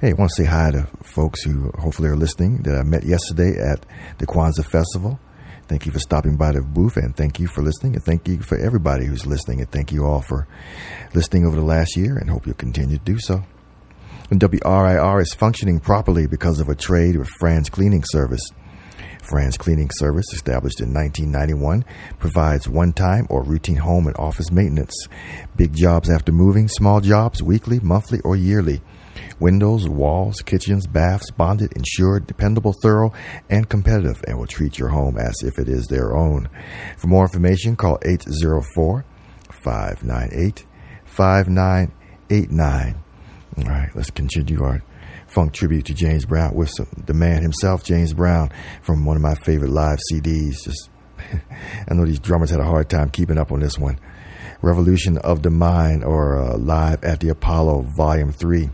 Hey, I want to say hi to folks who hopefully are listening that I met yesterday at the Kwanzaa Festival. Thank you for stopping by the booth, and thank you for listening, and thank you for everybody who's listening, and thank you all for listening over the last year, and hope you'll continue to do so. And WRIR is functioning properly because of a trade with Franz Cleaning Service. Franz Cleaning Service, established in 1991, provides one-time or routine home and office maintenance. Big jobs after moving, small jobs, weekly, monthly, or yearly. Windows, walls, kitchens, baths, bonded, insured, dependable, thorough, and competitive, and will treat your home as if it is their own. For more information, call 804-598-5989. All right, let's continue our funk tribute to James Brown with the man himself, James Brown, from one of my favorite live CDs. I know these drummers had a hard time keeping up on this one. Revolution of the Mind, or Live at the Apollo, Volume 3.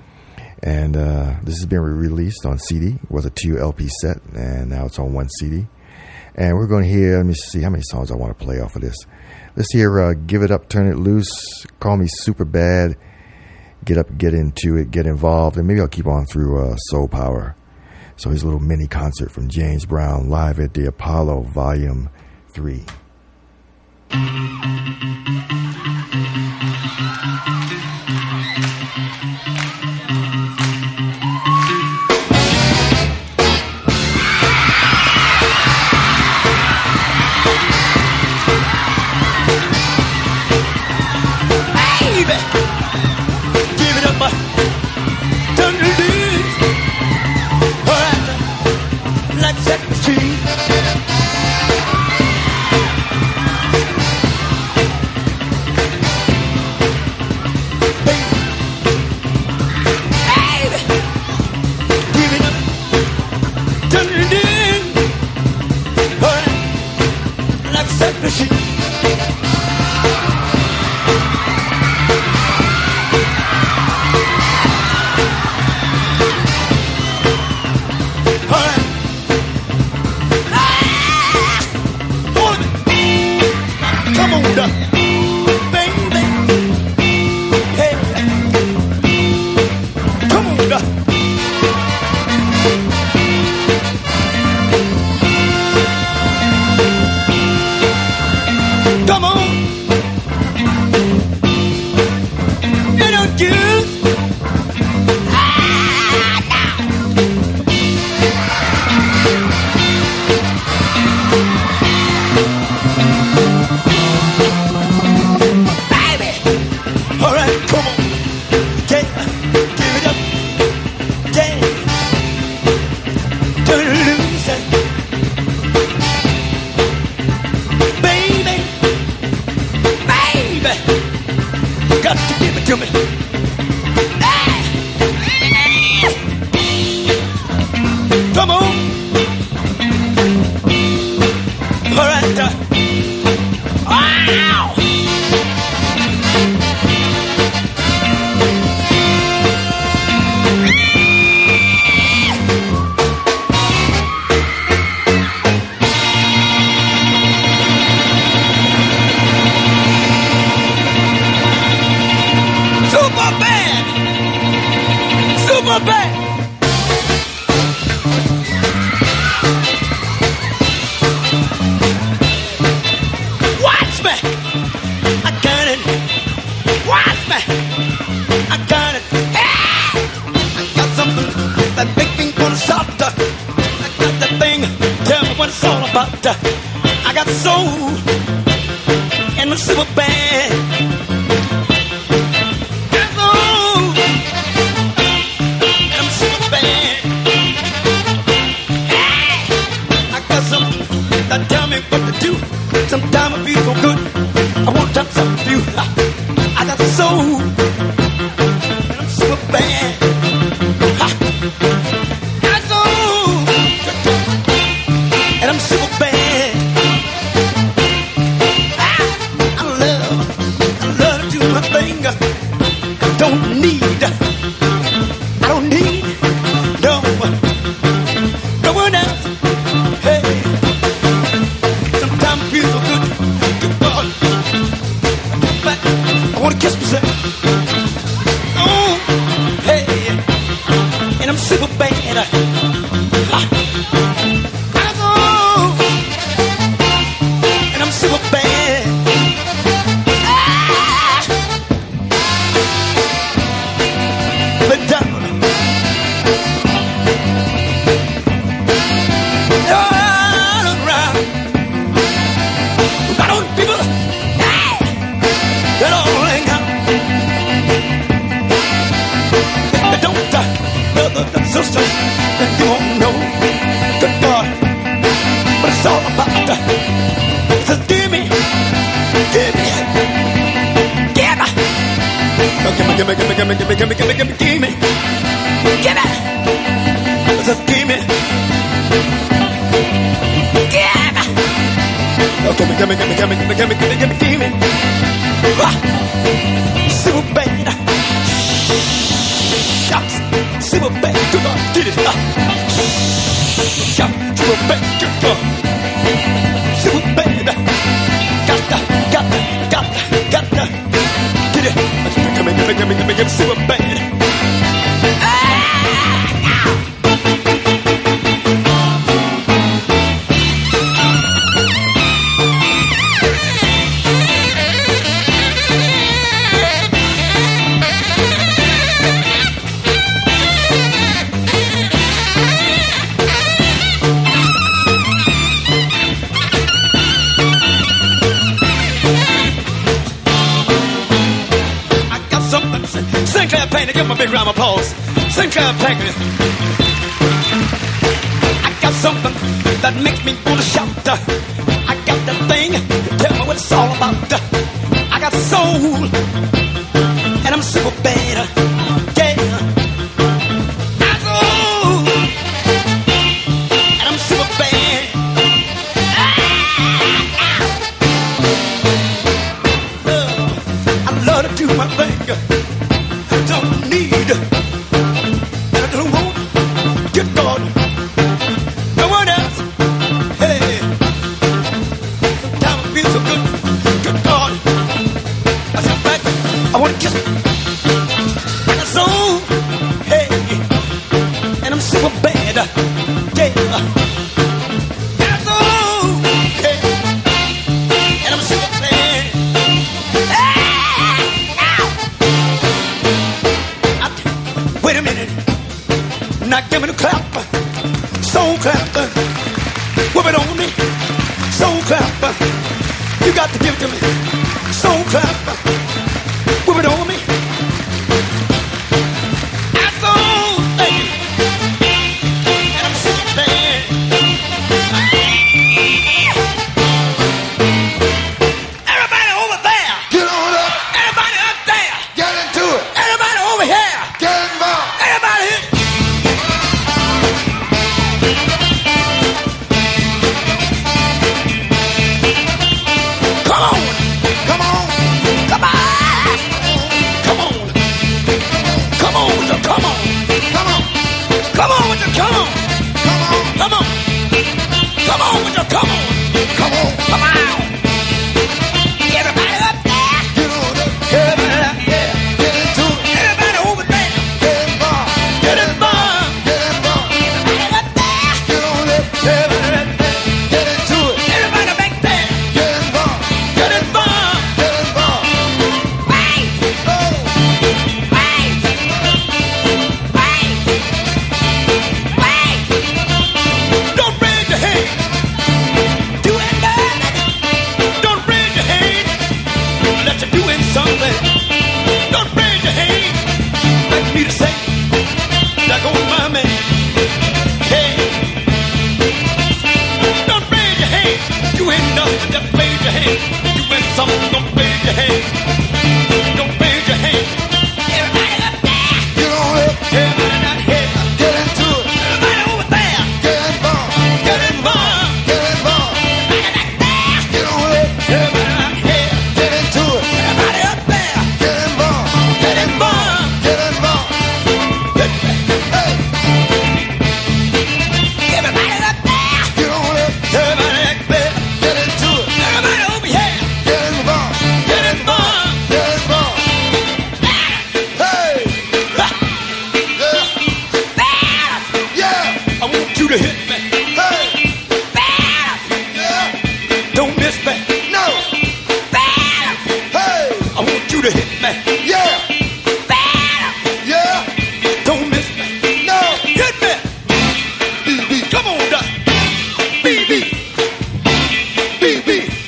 And this has been released on CD. It was a 2 LP set, and now it's on 1 CD. And we're going to hear, let me see how many songs I want to play off of this. Let's hear Give It Up, Turn It Loose, Call Me Super Bad, Get Up, Get Into It, Get Involved, and maybe I'll keep on through Soul Power. So here's a little mini concert from James Brown, Live at the Apollo, Volume 3. I wanna kiss myself. Oh, hey. Super bad. Shots. Super bad. Good God, get it. Shot. Super bad. Good God. Super bad. Gotta. Get it. Come super bad. Sinclair Painter, give him a big round of applause. Sinclair Painter. I got something that makes me want to shout. I got that thing, tell me what it's all about. I got soul, and I'm super bad. Yeah. I got soul, and I'm super bad. I love to do my thing. Don't need, and I don't want, good God, no one else. Hey, sometimes I feel so good, good God. I sit back, I want to kiss my soul. Hey, and I'm super bad, yeah. And soul, hey, and I'm super bad. Wait a minute, now give me the clap, soul clap, whip it on me, soul clap, you got to give it to me, soul clap, whip it on me, I soul, thank you, and I'm super bad. Everybody over there, Get on up, everybody up there, get into it, everybody over here. get involved. Everybody hit. Come on. Come on, Come on. Come on. Come on with the come on. come on, Come on with the come on. come on, Come on. Come on with the come on. come on, Come on. Everybody up there. get on up, Everybody up there. get into it, Everybody over there. get involved, Get involved. get involved, Everybody up there. get on up, Everybody up there. get into it, Everybody back there. get involved, Get involved. get involved. Wait. Oh, Wait! Don't raise your hand. Do it, don't raise your hand. Unless you're doing something. Don't raise your hand. Like me to say, there goes my man. Hey. Don't raise your hand. You ain't nothing, just raise your hand. You ain't something, don't raise your hand. Don't raise your hand. Everybody up there. get on up, Everybody down here. get into it, Everybody over there. get involved, Get involved. get involved, Everybody back there. get on up, Everybody down here. get into it, Everybody up there. get involved, Get involved. get involved. Get Hey, everybody up there. get on up, Everybody up there. get into it, Everybody over here. get involved, Get involved. get involved. Hey, yeah, I want you to hit me. hey, yeah, Don't miss me. no, hey, I want you to hit me. yeah, yeah, Don't miss me. no, Hit me. BB, Come on, Doc. BB. BB.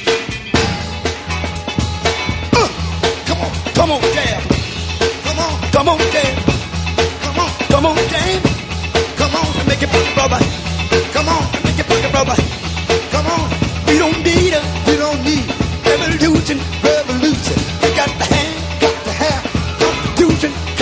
come on, Come on, jam. come on, Come on, jam. come on, Come on, jam. come on, Make it pop, brother. come on, Make it pop, brother. come on. We don't need a We don't need revolution. revolution, We got the hand. got to have Constitution.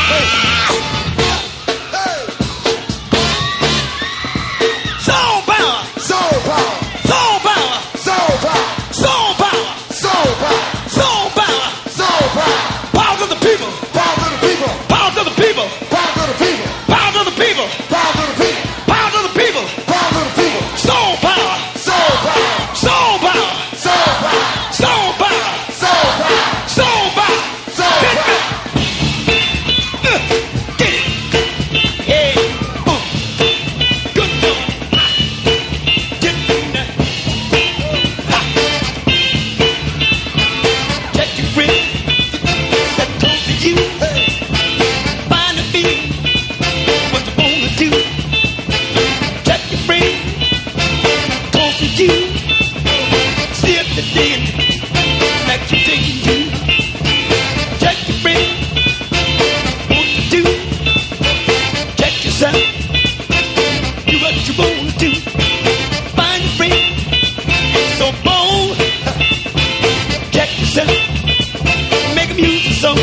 Soul power. Soul power. Soul power. Soul power. Soul power. Soul power. Soul power. Soul power. Power to the people. Power to the people. Power to the people. Power to the people. Power to the people. Power to the people. Power to the people. Power to the people. Soul power. Soul power. Soul power. Soul power. Soul power. Soul power. Soul power. Soul Get power. Get it. Hey. Good job. Get in there. Ha. Check your friend that close to you. Find a beat. What you wanna do? Check your friend close to you. See if they're digging like you're digging too. Check your friend. What you do? Check yourself. Do what you wanna do. Find your friend. So bold. Check yourself. Make a music song.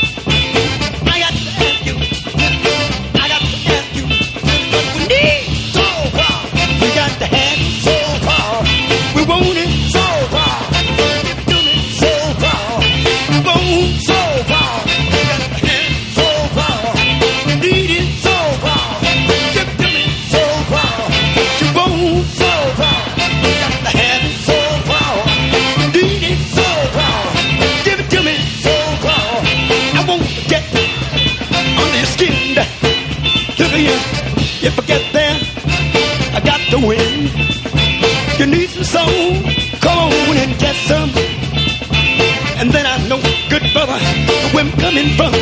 I got to ask you. I got to ask you. What we need. Soul power. We got to have it. Soul power. We want it. Soul power. Do it. Soul power. We want Soul power. we got to have it. Soul power. We need it. Soul power. Give it to me. Soul power. You want Soul power. we got to have it. Soul power. We need it. Soul power. Give it to me. Soul power. I won't get under your skin. Look at you. If I get there, I got to win. You need some soul. Come on and get some. And then I know, good brother, where I'm coming from.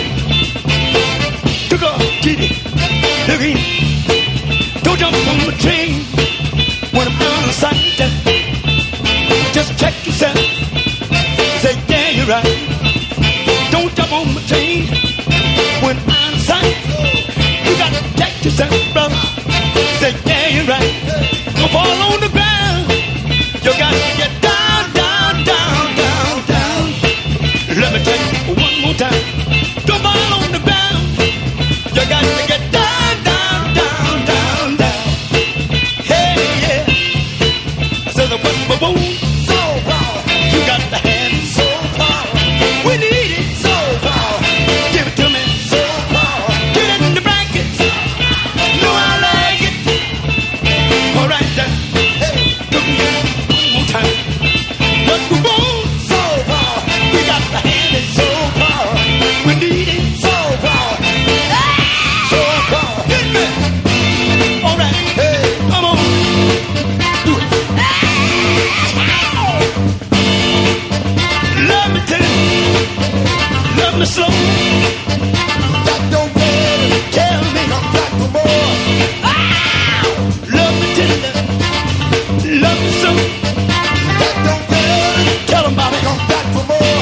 Took off, get it. Look at you. Don't jump on the train when I'm out of sight. Just check yourself. Say, yeah, you're right. Don't jump on the train when I'm out of sight. You got to check yourself, brother. Say, yeah, you're right. Don't fall on the ground. You got to get down, down, down, down, down. Let me tell you one more time. Don't fall on the ground. You got to get down, down, down, down, down. Hey, yeah. I said, what we want, Soul power. you got to have it. Soul power. We need it. Soul power. Give it to me. Soul power. Get it in the bracket. Know I like it. All right, then. Hey. Look at you one more time. What we want, Soul power. we got to have it. Soul power. We need it. Soul power. Soul power. Get me. All right. Hey. Come on. Do it. Love me tender. Love me slow. That don't matter. Tell me. Come back for more. Love me tender. Love me slow. That don't matter. Tell 'em about it. Come back for more.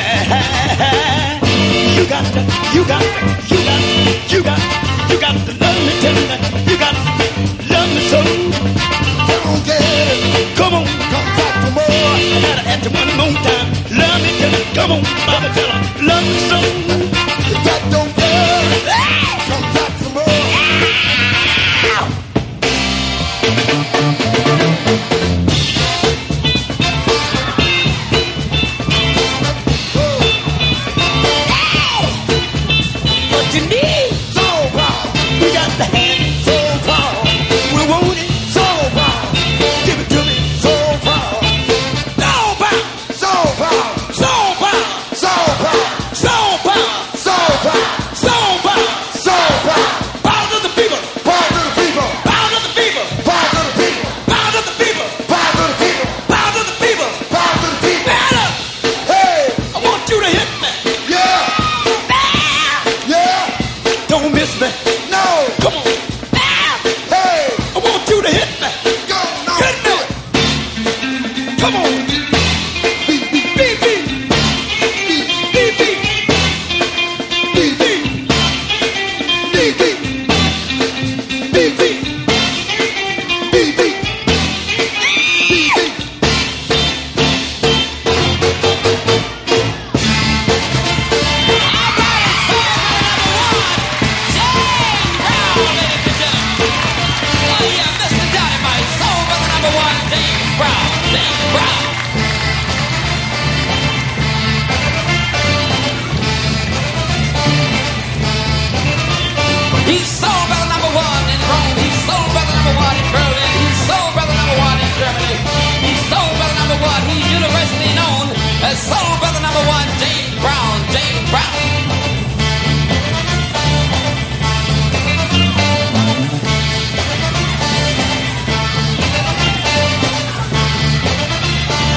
You got to, you got to, you got to, you got to, you got to love me tender. You got to love me so. Don't get it. Come on, Come back for more. I gotta ask you one more time. Love me tender. Come on, Bobby, tell her. Love me so. That don't matter. Come back for more. What you need, Soul power. we got to have it. Soul power. We want it. Soul power. Give it to me. Soul power. Soul power, Soul power. soul power, Soul power. soul power.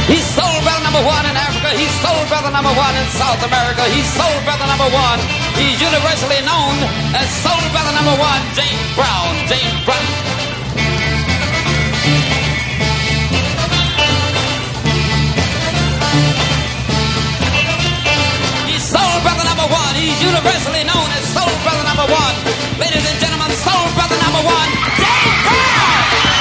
He's soul brother number one in Africa. He's soul brother number one in South America. He's soul brother number one. He's universally known as soul brother number one, James Brown. James Brown. He's soul brother number one. He's universally known as soul brother number one. Ladies and gentlemen, soul brother number one, James Brown.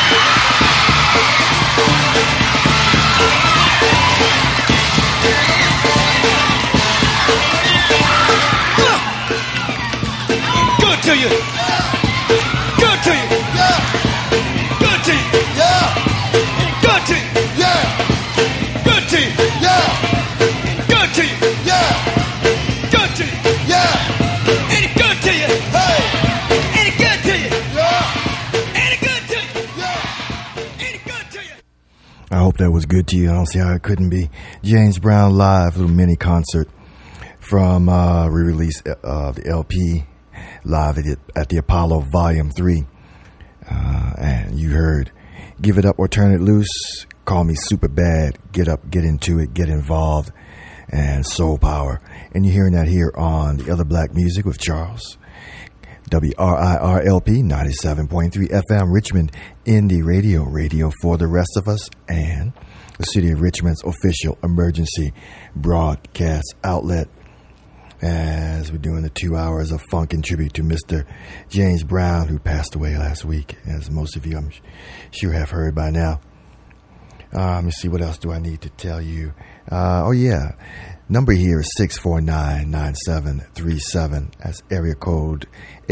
Good to you. Good to you. Yeah. Good to you. Yeah. Good to you. Yeah. Good to you. Yeah. Good to you. Yeah. Good to you. Yeah. Ain't it good to you? Hey. Ain't it good to you? Yeah. Ain't it good to you? Yeah. Ain't it good to you? I hope that was good to you. I don't see how it couldn't be. James Brown live, little mini concert from re-release of the LP live at the Apollo Volume 3. And you heard Give It Up or Turn It Loose, Call Me Super Bad, Get Up, Get Into It, Get Involved, and Soul Power. And you're hearing that here on The Other Black Music with Charles. WRIRLP 97.3 FM Richmond Indie Radio, radio for the rest of us, and the City of Richmond's official emergency broadcast outlet. As we're doing the 2 hours of funk in tribute to Mr. James Brown, who passed away last week, as most of you I'm sure have heard by now. Let me see, what else do I need to tell you? Number here is 649-9737. That's area code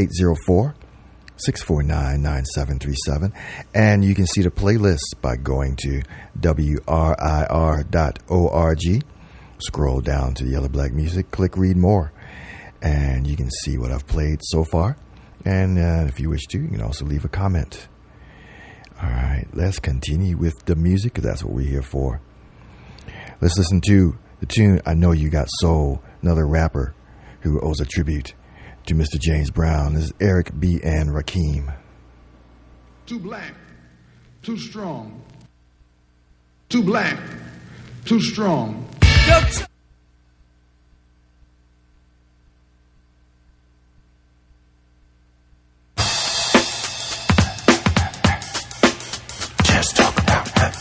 804-649-9737. And you can see the playlist by going to WRIR.org. Scroll down to the Yellow Black Music, click Read More, and you can see what I've played so far. And if you wish to, you can also leave a comment. All right, let's continue with the music, because that's what we're here for. Let's listen to the tune I Know You Got Soul, another rapper who owes a tribute to Mr. James Brown. This is Eric B. and Rakim. Too black, too strong. Too black, too strong. Just talk about that.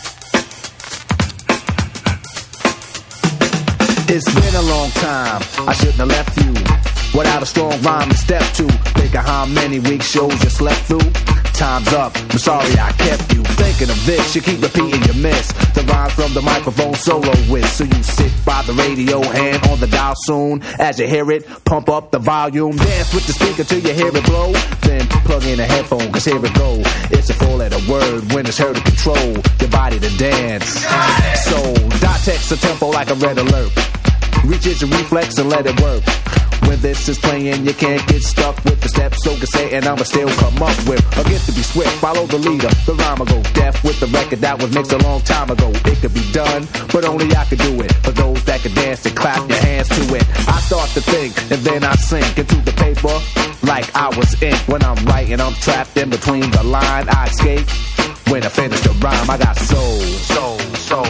It's been a long time, I shouldn't have left you without a strong rhyme to step to. Think of how many week shows you slept through. Time's up, I'm sorry I kept you thinking of this. You keep repeating your miss the rhyme from the microphone solo with. So you sit by the radio, hand on the dial soon. As you hear it, pump up the volume. Dance with the speaker till you hear it blow. Then plug in a headphone, cause here it go. It's a four-letter word when it's heard to control your body to dance. So dot text a tempo like a red alert. Reach your reflex and let it work. When this is playing, you can't get stuck with the steps. So can say, and I'ma still come up with a gift to be swift. Follow the leader, the rhyme will go deaf with the record that was mixed a long time ago. It could be done, but only I could do it. For those that can dance and clap your hands to it. I start to think, and then I sink into the paper like I was ink. When I'm writing, I'm trapped in between the line. I escape when I finish the rhyme. I got soul, soul, soul.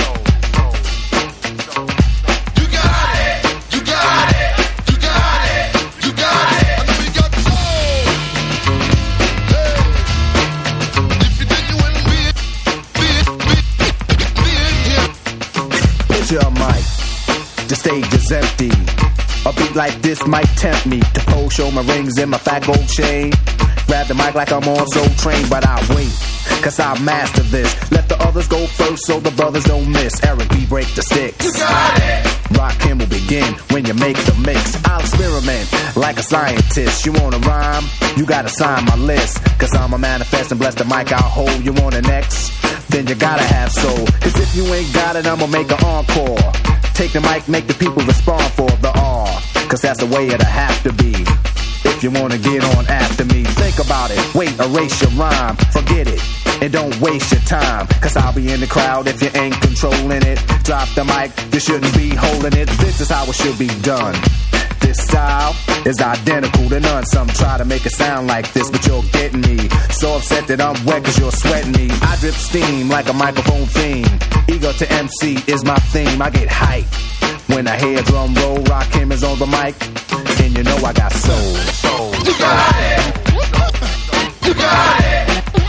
Your mic, the stage is empty. A beat like this might tempt me to pose, show my rings and my fat gold chain. Grab the mic like I'm on Soul Train, but I wait, cause I master this. Let the others go first so the brothers don't miss. Eric B, break the sticks. You got it. Rockin' will begin when you make the mix. I'll experiment like a scientist. You wanna rhyme? You gotta sign my list. Cause I'm a manifest and bless the mic I'll hold. You want an X? Then you gotta have soul. Cause if you ain't got it, I'ma make an encore. Take the mic, make the people respond for the R. Cause that's the way it'll have to be. If you wanna get on after me, think about it. Wait, erase your rhyme, forget it. And don't waste your time, cause I'll be in the crowd if you ain't controlling it. Drop the mic, you shouldn't be holding it. This is how it should be done. This style is identical to none. Some try to make it sound like this, but you're getting me. So upset that I'm wet cause you're sweating me. I drip steam like a microphone theme. Ego to MC is my theme. I get hype when I hear drum roll. Rakim is on the mic, and you know I got soul. You got it. You got it.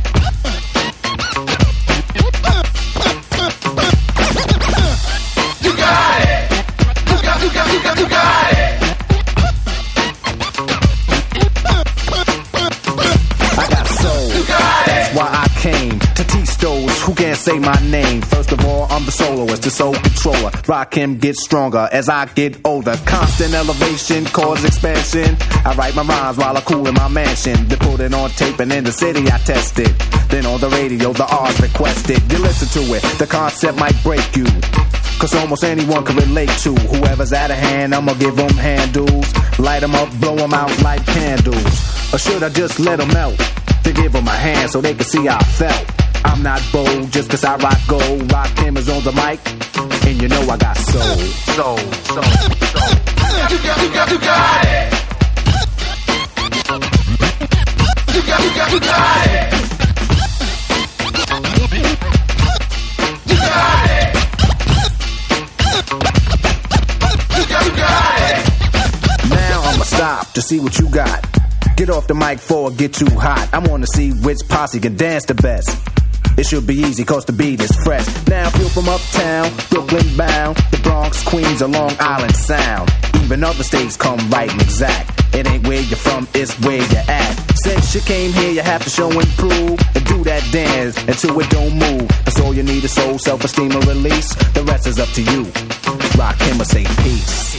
You got it. You got it. I got soul. That's why I came to teach those who can't say my name. First of all, I'm the soloist, the soul controller. Rakim gets stronger as I get older. Constant elevation, cause expansion. I write my rhymes while I cool in my mansion. They put it on tape and in the city I test it. Then on the radio, the R's requested. You listen to it, the concept might break you. Cause almost anyone can relate to whoever's out of hand. I'ma give them handles, light them up, blow them out like candles. Or should I just let them melt? To give them a hand so they can see how I felt. I'm not bold just cause I rock gold. Rakim is on the mic, and you know I got soul. Soul. You got it. You got it. You got it. You got it. Now I'ma stop to see what you got. Get off the mic before it get too hot. I wanna see which posse can dance the best. It should be easy cause the beat is fresh. Now if you're from uptown, Brooklyn bound, the Bronx, Queens, or Long Island Sound, even other states come right and exact. It ain't where you're from, it's where you're at. Since you came here, you have to show and prove and do that dance until it don't move. That's all you need is soul, self-esteem, or release. The rest is up to you. Rakim or say peace.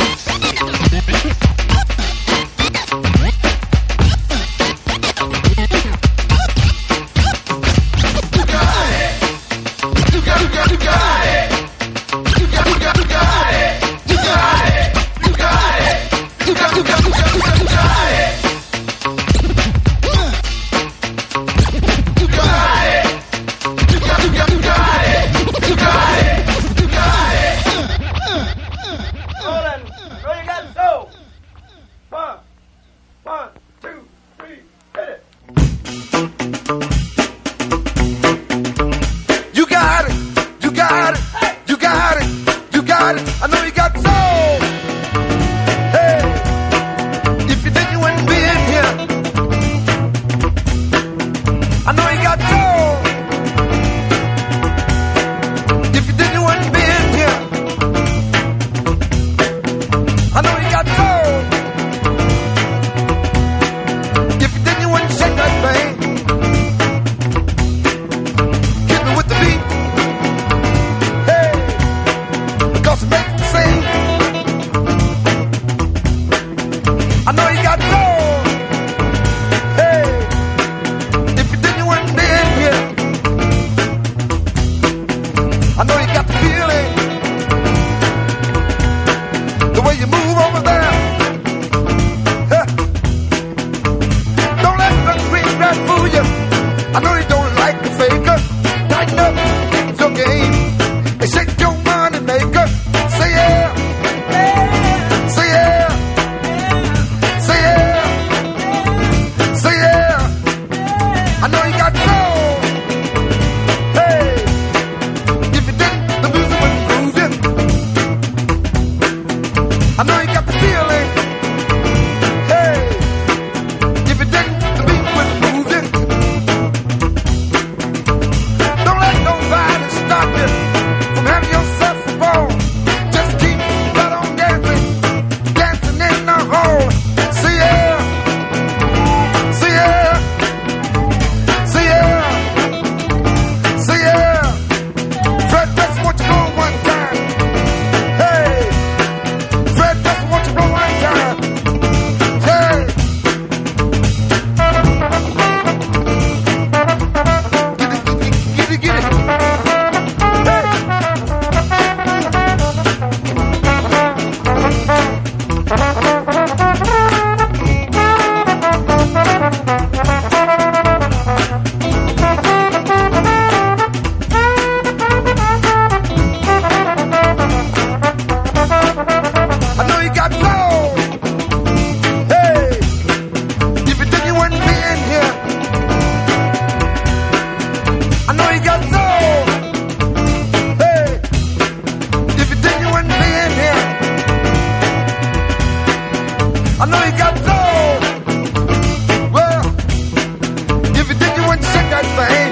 Well, if you did, you wouldn't shake that thing.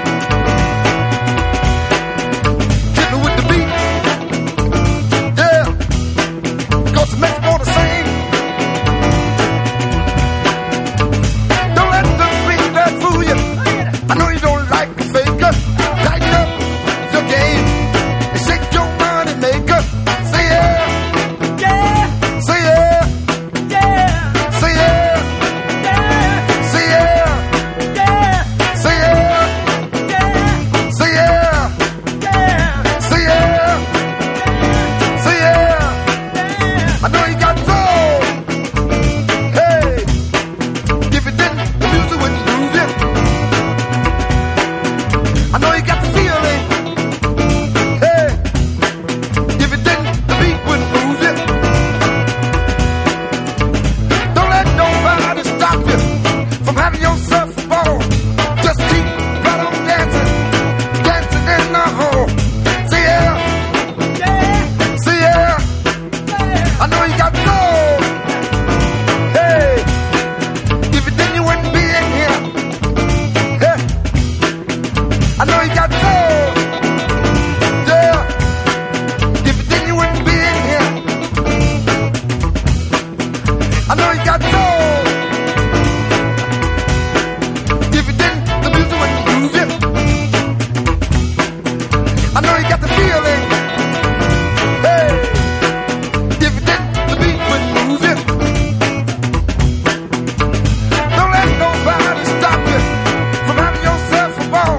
Hit me with the beat. Yeah. Cause it makes me want to sing. Don't let the beat that fool you. I know you don't like the faker. Tighten up your game and shake your money maker. Say yeah. Yeah. Say yeah. Yeah. Say yeah. Yeah. Say yeah. Yeah. Say yeah. Yeah. Say yeah. Yeah. Say yeah. Say yeah. I know you got soul. Hey. If you didn't, the music wouldn't move you. I know you got the feeling. Hey. If you didn't, the beat wouldn't move you. Don't let nobody stop you from having yourself fun. Just keep right on dancing, dancing in the hole. Say yeah, yeah, say yeah. I know you got soul. Hey, if you didn't, you wouldn't be in here. Hey, I know you got soul. Yeah, if you didn't, you wouldn't be in here. I know you got soul. If you didn't, the music wouldn't move you. I know you got the feeling. Hey, if you didn't, the beat wouldn't move you. Don't let nobody stop you from having yourself a ball.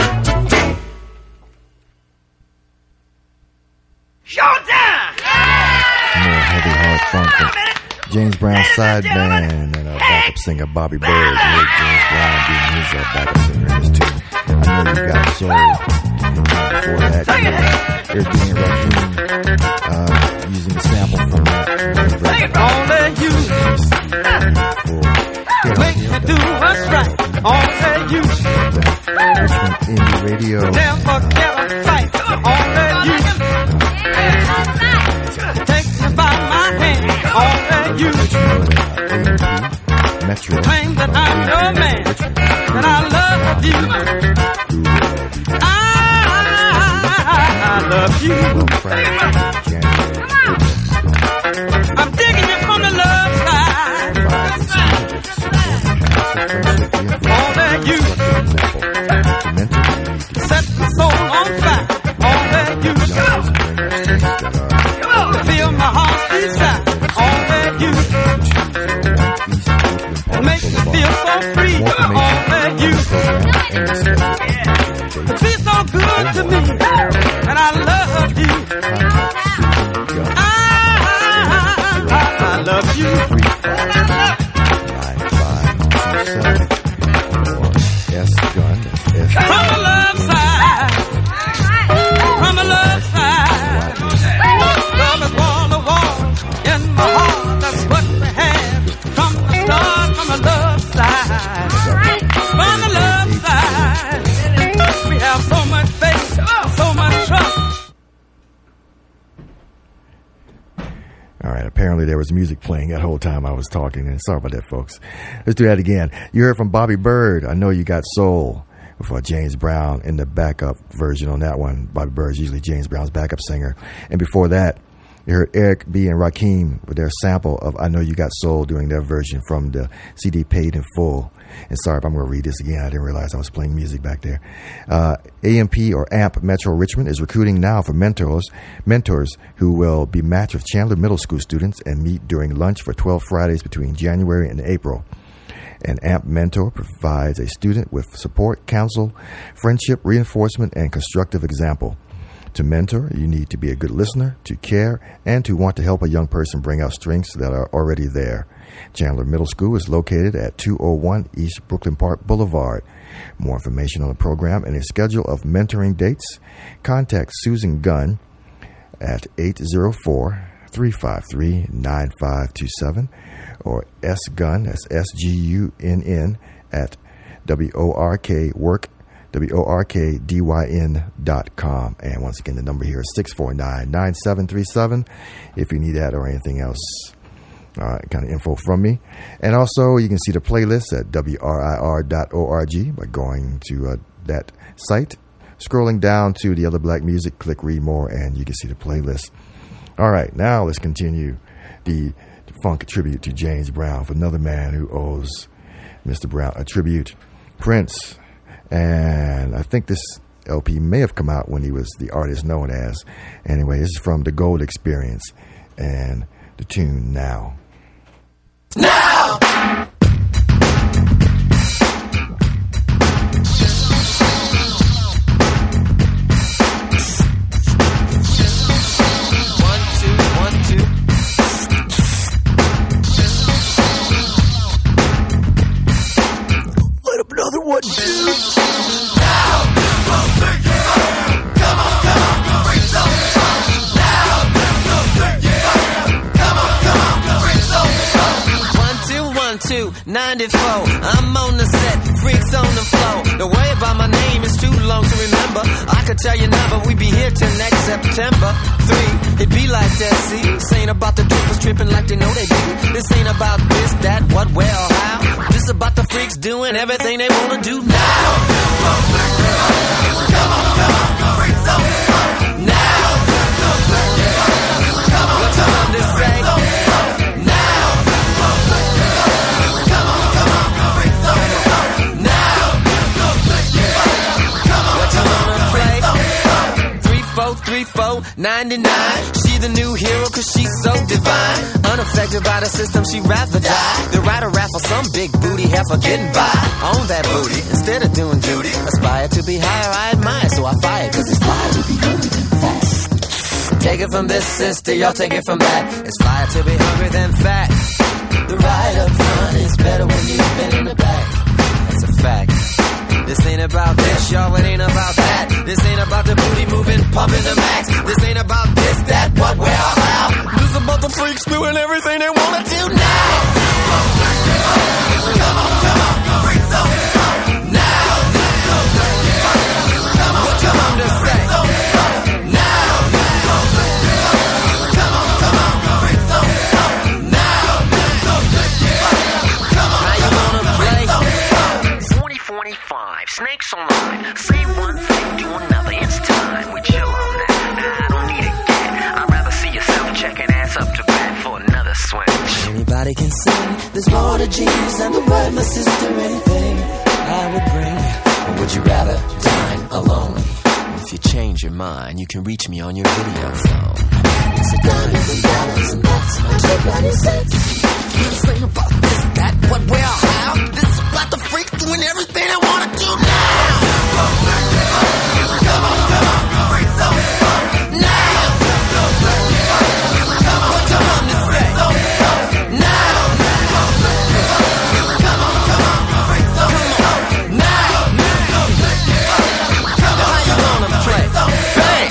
Showtime! More heavy, hard funk with James Brown's side band and backup singer Bobby Bird. You heard James Brown being his backup singer in this tune. I know you got soul. Before that, you had Eric B. and Rakim using the sample from that. Only you make me do what's right. Only you Richmond Indie Radio. never get a fight. Only you take me by my hand. Only you Metro. claim that I'm your man, that I love you. I love you. I'm digging you from the love side. Only you set my soul on fire. Only you feel my heart desire. Only you make me feel so free. Only you feel so good to me, and I love you. I love you. 9527 or S Gun. That's From the love side. From the love side. Love is wall to wall in my heart. That's what we have. From the start, from the love side. From the love side. We have so much faith, so much trust. All right, apparently there was music playing that whole time I was talking, and sorry about that, folks. Let's do that again. You heard from Bobby Bird, I Know You Got Soul, before James Brown in the backup version on that one. Bobby Bird's usually James Brown's backup singer. And before that, you heard Eric B. and Rakim with their sample of I Know You Got Soul doing their version from the CD Paid in Full. And sorry if I'm going to read this again. I didn't realize I was playing music back there. AMP or AMP Metro Richmond is recruiting now for mentors who will be matched with Chandler Middle School students and meet during lunch for 12 Fridays between January and April. An AMP mentor provides a student with support, counsel, friendship, reinforcement, and constructive example. To mentor, you need to be a good listener, to care, and to want to help a young person bring out strengths that are already there. Chandler Middle School is located at 201 East Brooklyn Park Boulevard. More information on the program and a schedule of mentoring dates, contact Susan Gunn at 804-353-9527 or S Gunn, that's SGUNN, at WORKDYN.com. And once again, the number here is 649-9737 if you need that or anything else. All right, kind of info from me. And also, you can see the playlist at WRIR.org by going to that site. Scrolling down to the other black music, click read more, and you can see the playlist. All right, now let's continue the funk tribute to James Brown, for another man who owes Mr. Brown a tribute, Prince. And I think this LP may have come out when he was the artist known as. Anyway, this is from The Gold Experience and the tune Now. Now! 1, 2. Two, 94, I'm on the set, freaks on the floor. Don't worry about my name, it's too long to remember. I could tell you never, we be here till next September. 3, it be like that, see. This ain't about the trippers tripping like they know they do. This ain't about this, that, what, where, or how. This about the freaks doing everything they wanna do now. Come on, freaks on the floor. Now. What you want to say? Three, 4, 99. She the new hero cause she's so divine. Unaffected by the system, she rather die than ride a raffle some big booty heifer getting by on that booty instead of doing duty. Aspire to be higher, I admire, so I fire cause it's fire to be hungry than fat. Take it from this sister, y'all take it from that. It's fire to be hungry than fat. The ride up front is better when you've been in the back. That's a fact. This ain't about this, y'all, it ain't about that. This ain't about the booty moving, pumping the max. This ain't about this, that, what, where, or how. This is about the freaks doing everything they wanna do now. Come on, freaks on the floor. Now. What you want to say? Now. Come on, freaks on the floor. Now. How you wanna play? 2045, snakes online. Say one thing, do another. It's time we chill on that. I don't need a cat. I'd rather see yourself checking ass up to bat for another swing. Anybody can sing. There's more to Jesus than the word, my sister. Anything I would bring. Or would you rather dine alone? If you change your mind, you can reach me on your video phone. It's a diamonds and dollars and that's my $2.96. This ain't about this, that, what, where, how. This is about the freak doing everything I wanna do now. Come on, freaks on the floor. Now. What you want to say? Now. Come on, freaks on the floor. Now. How you wanna play? Bang.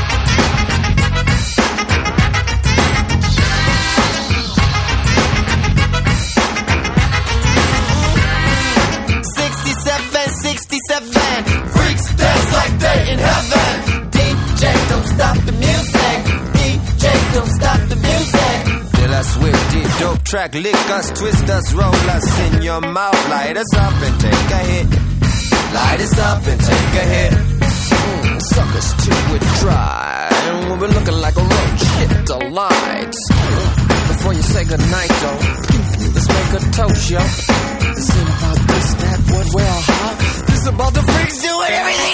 Freaks dance like they in heaven. DJ, don't stop the music. DJ, don't stop the music. Till I swift deep dope track, lick us, twist us, roll us in your mouth. Light us up and take a hit. Light us up and take a hit. Suckers till we dry. And we'll be looking like a roach. Hit the lights. Before you say goodnight, though, let's make a toast, yo. This ain't about this, that, what, where, or how. This is about the freaks doing everything.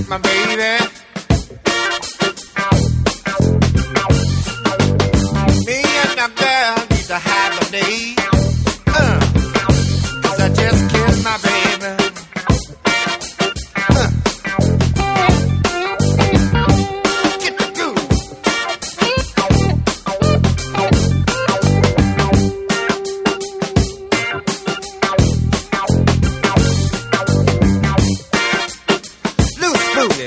my baby. Me and my girl need to have a date. 'Cause I just kissed my baby. Get the groove. Loose booty.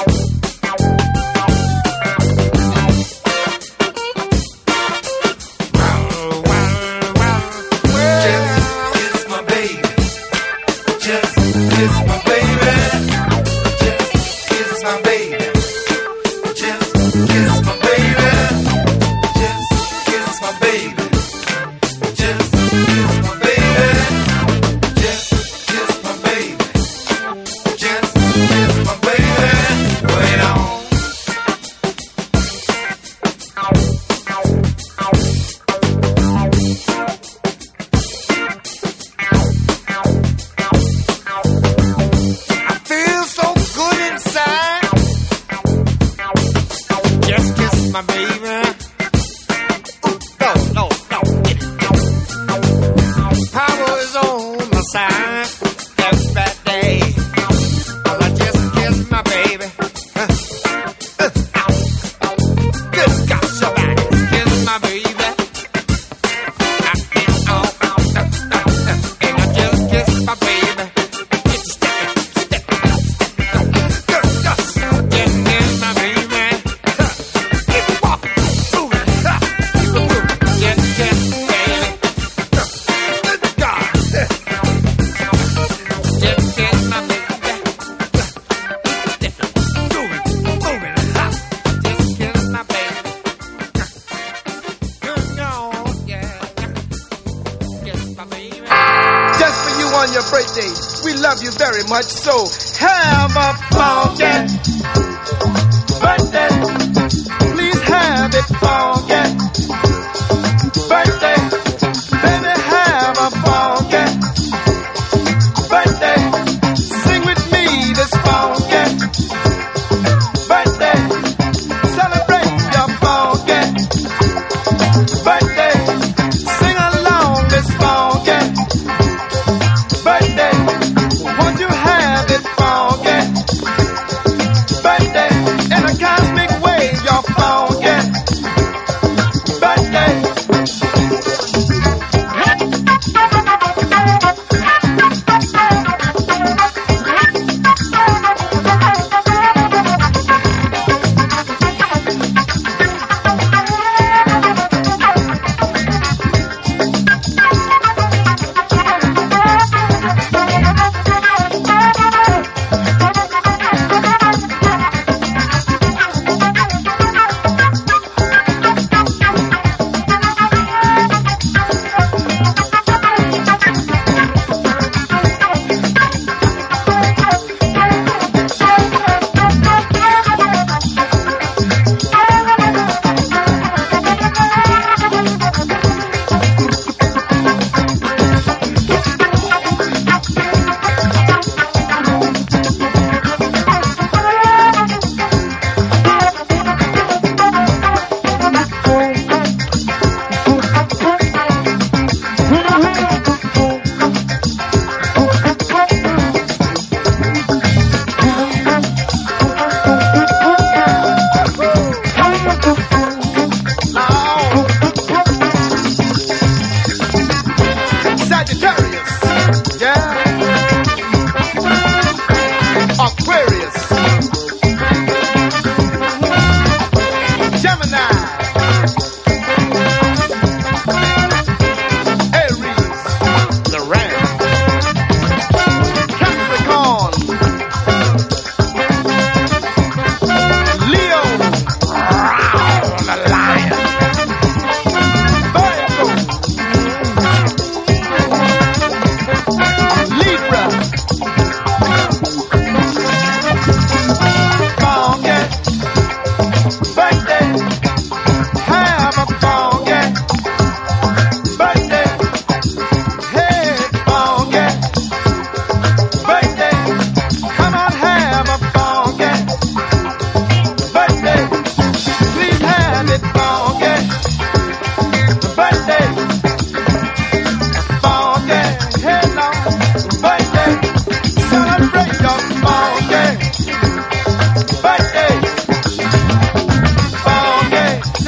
Much so, have a funky birthday. Please have it funky birthday. Baby, have a funky birthday. Sing with me this funky birthday. Celebrate your funky birthday. Sing along this funky birthday. Won't you have it funky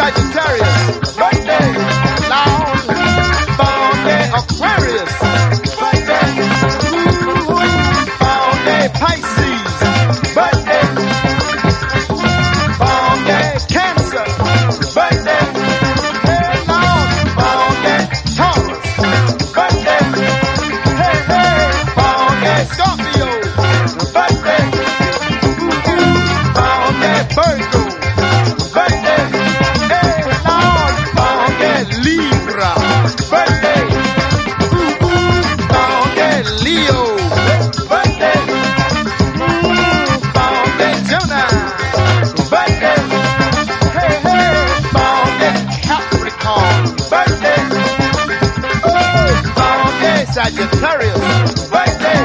Sagittarius, birthday, Lord, funky Aquarius, birthday, funky Pisces, birthday, funky Cancer, birthday, hey Lord, funky Taurus, birthday, hey, funky Scorpio, birthday, funky Virgo, birthday, hey Lord, funky Libra, birthday, funky Leo, birthday, funky Gemini, birthday, hey, funky Capricorn, birthday, funky Sagittarius, birthday,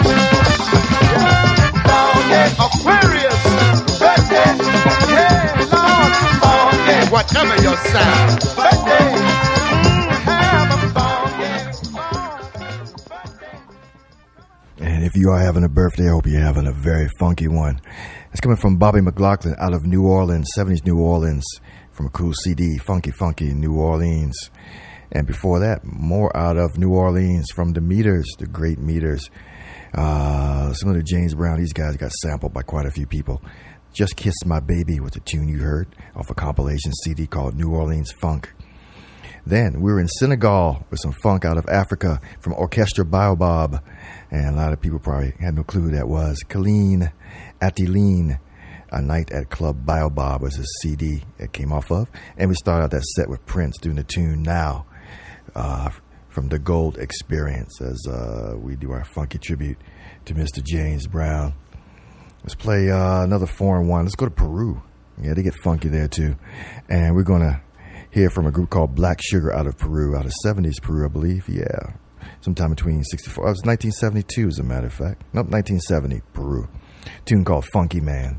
funky Aquarius, birthday, hey Lord, funky whatever your sign, birthday, have a funky, birthday. And if you are having a birthday, I hope you're having a very funky one. It's coming from Bobby McLaughlin out of New Orleans, 70s New Orleans, from a cool CD, Funky Funky New Orleans. And before that, more out of New Orleans from the Meters, the great Meters. Similar to James Brown, these guys got sampled by quite a few people. Just Kiss My Baby was the tune you heard off a compilation CD called New Orleans Funk. Then we were in Senegal with some funk out of Africa from Orchestra Baobab. And a lot of people probably had no clue who that was. Colleen Atiline, A Night at Club Baobab was his CD it came off of. And we started out that set with Prince doing the tune Now from the Gold Experience as we do our funky tribute to Mr. James Brown. Let's play another foreign one. Let's go to Peru. Yeah, they get funky there too. And we're going to hear from a group called Black Sugar out of Peru, out of 70s Peru, I believe. Yeah, sometime between 64. It was 1972, as a matter of fact. Nope, 1970, Peru. Tune called Funky Man.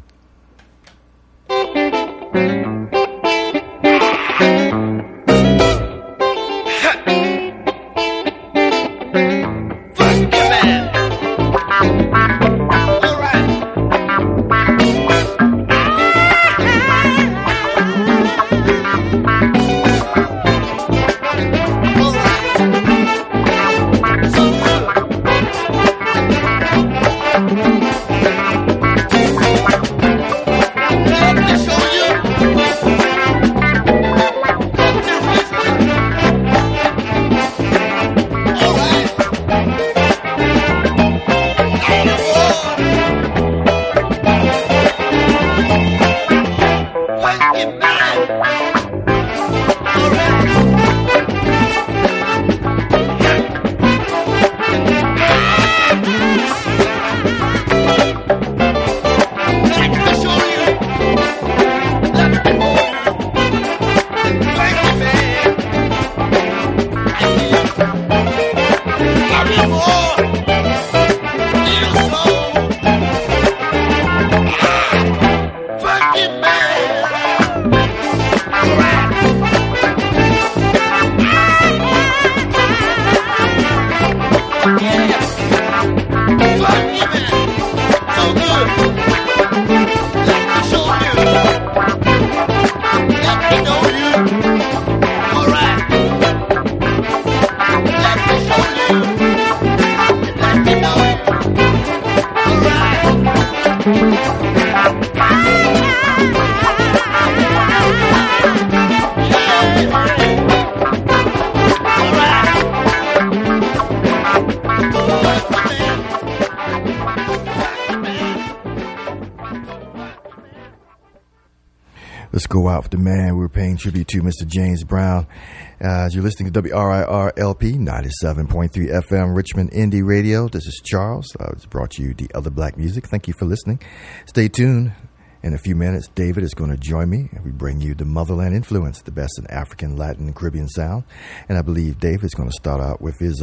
Let's go out with the man we're paying tribute to, Mr. James Brown. As you're listening to WRIR LP 97.3 FM Richmond Indie Radio. This is Charles. It's brought you the other black music. Thank you for listening. Stay tuned. In a few minutes, David is going to join me. We bring you the Motherland Influence, the best in African, Latin, and Caribbean sound. And I believe David is going to start out with his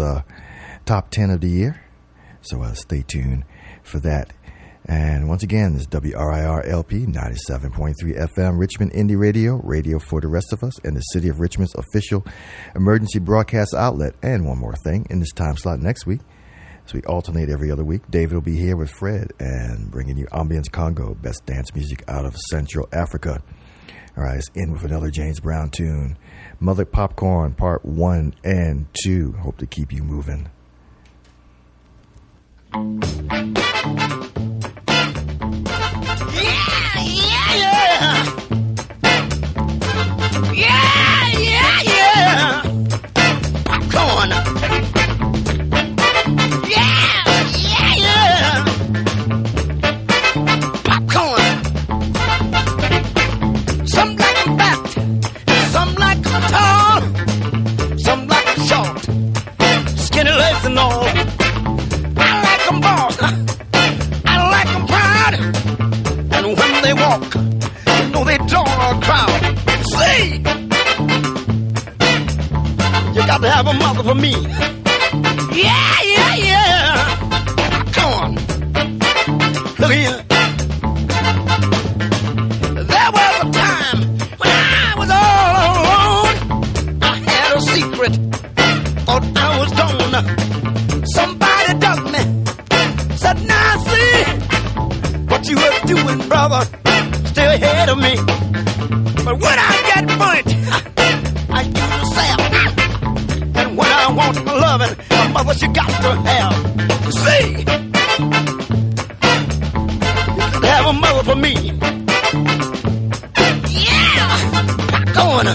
top 10 of the year. So stay tuned for that. And once again, this is WRIR LP 97.3 FM Richmond Indie Radio, radio for the rest of us, and the City of Richmond's official emergency broadcast outlet. And one more thing, in this time slot next week, so we alternate every other week, David will be here with Fred and bringing you Ambience Congo, best dance music out of Central Africa. All right, let's end with another James Brown tune. Mother Popcorn, part 1 and 2. Hope to keep you moving. Popcorn. Popcorn. Some like them fat, some like them tall, some like them short, skinny legs and all. I like them boss, I like them proud, and when they walk, you know they draw a crowd. See, you got to have a mother for me. Yeah. Come on, look here. There was a time when I was all alone. I had a secret, thought I was gone. Somebody dug me, said, now see what you were doing, brother, still ahead of me. But when I get burnt, I use a sap. And when I want my loving, my mother she got to have. See, you can have a mother for me. Popcorn.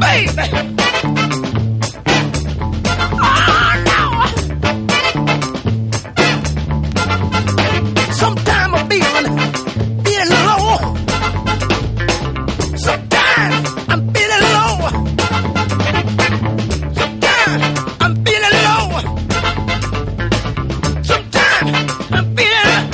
baby. Oh, no. Sometimes I'm feeling low. Sometimes I'm feeling low. Sometimes I'm feeling low. Sometimes I'm feeling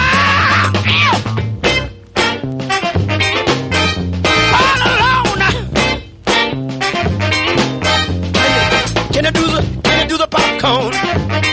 all alone. Can I do the popcorn?